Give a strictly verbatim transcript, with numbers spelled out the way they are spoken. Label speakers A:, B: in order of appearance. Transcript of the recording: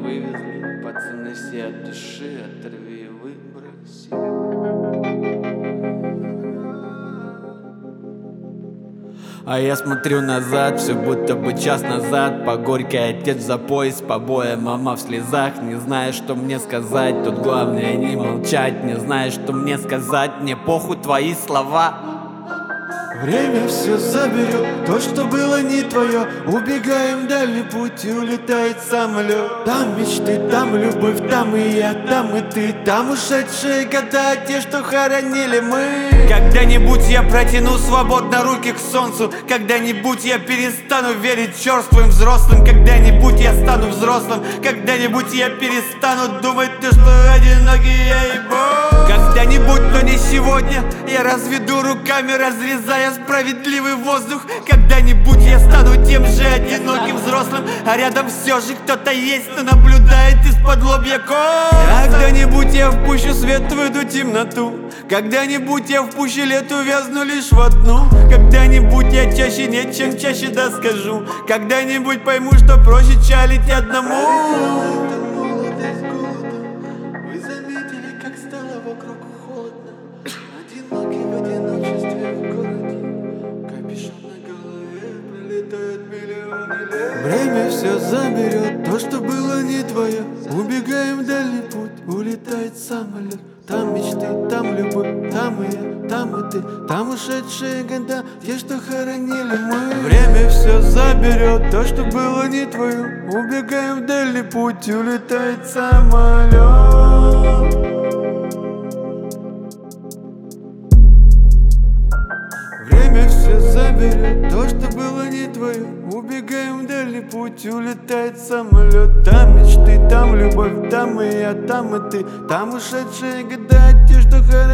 A: вывезли. Пацаны все от души, оторви и выброси. А я смотрю назад, все будто бы час назад. По горькой отец за пояс, по боя мама в слезах. Не знаю, что мне сказать, тут главное не молчать. Не знаю, что мне сказать, мне похуй твои слова.
B: Время все заберет, то, что было не твое. Убегаем в дальний путь, и улетает самолет. Там мечты, там любовь, там и я, там и ты. Там ушедшие года, те, что хоронили мы.
A: Когда-нибудь я протяну свободно руки к солнцу. Когда-нибудь я перестану верить черствым взрослым. Когда-нибудь я стану взрослым. Когда-нибудь я перестану думать, то, что одинокий я ебу. Когда-нибудь, но не сегодня, я разведу руками, разрезая справедливый воздух. Когда-нибудь я стану тем же одиноким взрослым, а рядом все же кто-то есть, кто наблюдает из-под лобья кот. Когда-нибудь я впущу свет в эту темноту. Когда-нибудь я в пуще лет увязну лишь в одну. Когда-нибудь я чаще нет, чем чаще да скажу. Когда-нибудь пойму, что проще чалить одному.
B: Вокруг холодно, одинокий в одиночестве в городе. Капюшон на голове, пролетают миллионы лет. Время все заберет, то, что было не твое. Убегаем в дальний путь, улетает самолет. Там мечты, там любовь, там и я, там и ты. Там ушедшие года, те, что хоронили мы. Время все заберет, то, что было не твое. Убегаем в дальний путь, улетает самолет. Время все заберет, то, что было не твое. Убегаем в дальний путь, улетает самолет. Там мечты, там любовь, там и я, там и ты. Там ушедшие года, те, что хоронили.